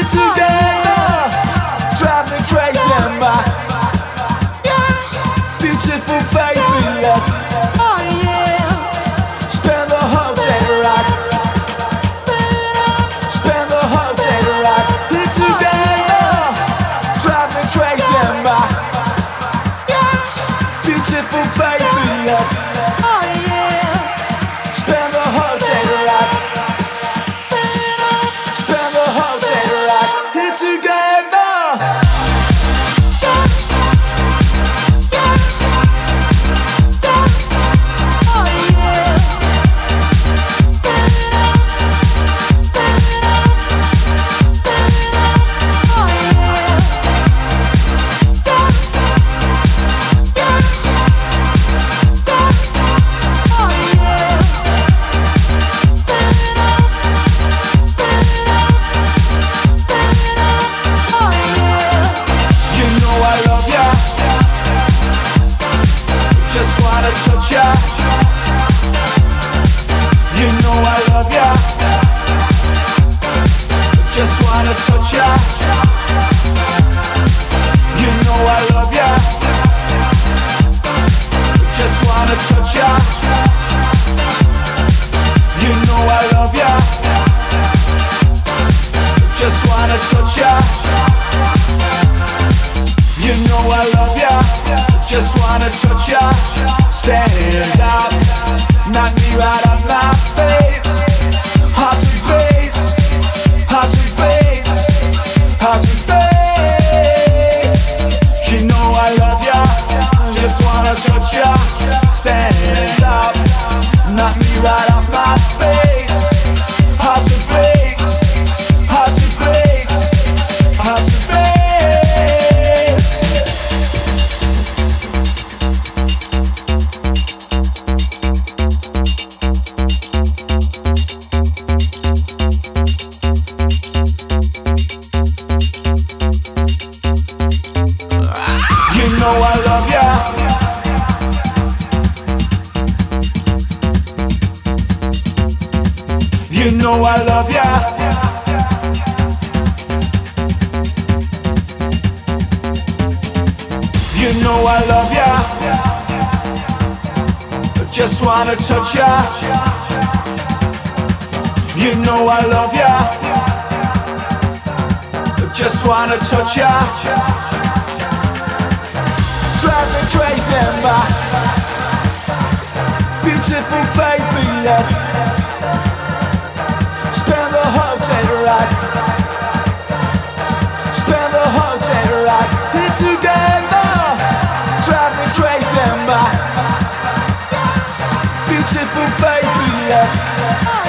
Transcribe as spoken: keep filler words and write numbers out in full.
together, drive me crazy, my beautiful baby. Let's oh yeah, spend the whole day right, spend the whole day right. Here together, drive me crazy, my beautiful baby. Let's oh yeah, spend the whole day right, spend the whole day right. Here together. Touch ya, you know I love ya. Just wanna touch ya, you know I love ya. Just wanna touch ya, you know I love ya. Just wanna touch ya, you know I love ya. Just wanna touch ya. Stand up, knock me right off my feet. Hard to beat, hard to beat, hard to beat. You know I love ya, just wanna touch ya. Stand up, knock me right off my feet. Hard to beat, hard to beat, hard to beat. You know I love ya. You know I love ya. You know I love ya. Just wanna touch ya. You know I love ya. Just wanna touch ya. Drive me crazy, my beautiful baby. Let's spend the whole day right, spend the whole day right. Here together, drive me crazy, my beautiful baby. Let's